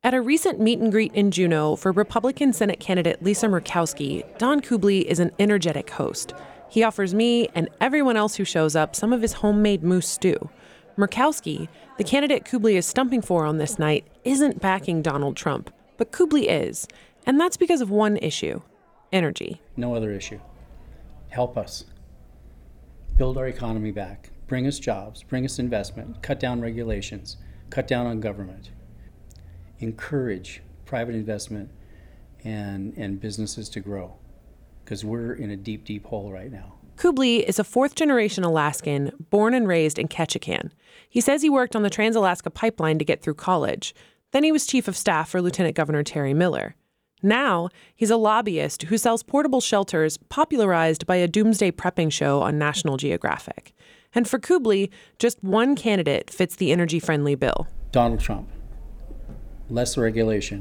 At a recent meet and greet in Juneau for Republican Senate candidate Lisa Murkowski, Don Kubly is an energetic host. He offers me and everyone else who shows up some of his homemade moose stew. Murkowski, the candidate Kubly is stumping for on this night, isn't backing Donald Trump, but Kubly is. And that's because of one issue: energy. No other issue. Help us. Build our economy back. Bring us jobs. Bring us investment. Cut down regulations. Cut down on government. Encourage private investment and businesses to grow, because we're in a deep, deep hole right now. Kubly is a fourth-generation Alaskan, born and raised in Ketchikan. He says he worked on the Trans-Alaska Pipeline to get through college. Then he was chief of staff for Lieutenant Governor Terry Miller. Now, he's a lobbyist who sells portable shelters popularized by a doomsday prepping show on National Geographic. And for Kubly, just one candidate fits the energy-friendly bill: Donald Trump. Less regulation,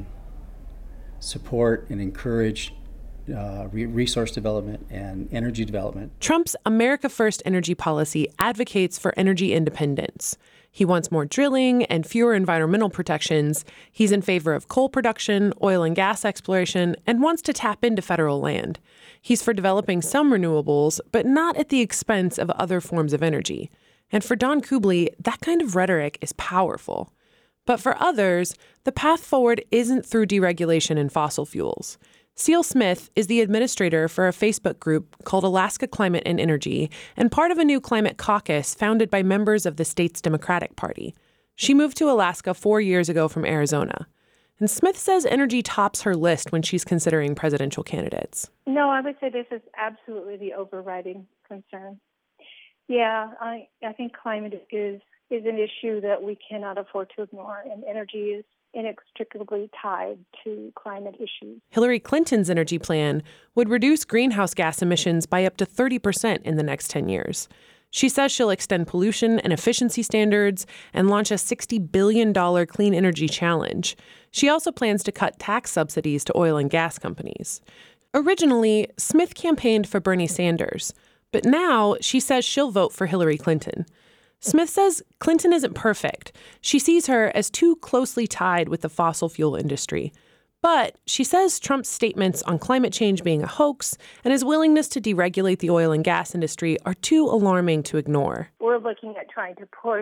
support and encourage resource development and energy development. Trump's America First energy policy advocates for energy independence. He wants more drilling and fewer environmental protections. He's in favor of coal production, oil and gas exploration, and wants to tap into federal land. He's for developing some renewables, but not at the expense of other forms of energy. And for Don Kubly, that kind of rhetoric is powerful. But for others, the path forward isn't through deregulation and fossil fuels. Seal Smith is the administrator for a Facebook group called Alaska Climate and Energy and part of a new climate caucus founded by members of the state's Democratic Party. She moved to Alaska 4 years ago from Arizona. And Smith says energy tops her list when she's considering presidential candidates. No, I would say this is absolutely the overriding concern. Yeah, I think climate is an issue that we cannot afford to ignore, and energy is inextricably tied to climate issues. Hillary Clinton's energy plan would reduce greenhouse gas emissions by up to 30% in the next 10 years. She says she'll extend pollution and efficiency standards and launch a $60 billion clean energy challenge. She also plans to cut tax subsidies to oil and gas companies. Originally, Smith campaigned for Bernie Sanders, but now she says she'll vote for Hillary Clinton. Smith says Clinton isn't perfect. She sees her as too closely tied with the fossil fuel industry. But she says Trump's statements on climate change being a hoax and his willingness to deregulate the oil and gas industry are too alarming to ignore. We're looking at trying to push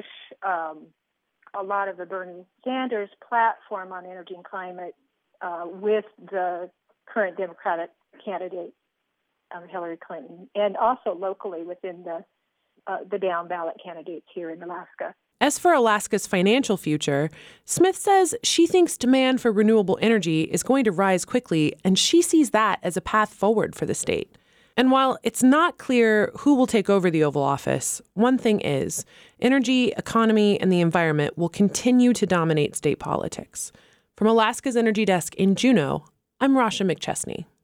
a lot of the Bernie Sanders platform on energy and climate with the current Democratic candidate, Hillary Clinton, and also locally within the down ballot candidates here in Alaska. As for Alaska's financial future, Smith says she thinks demand for renewable energy is going to rise quickly, and she sees that as a path forward for the state. And while it's not clear who will take over the Oval Office, one thing is, energy, economy, and the environment will continue to dominate state politics. From Alaska's Energy Desk in Juneau, I'm Rasha McChesney.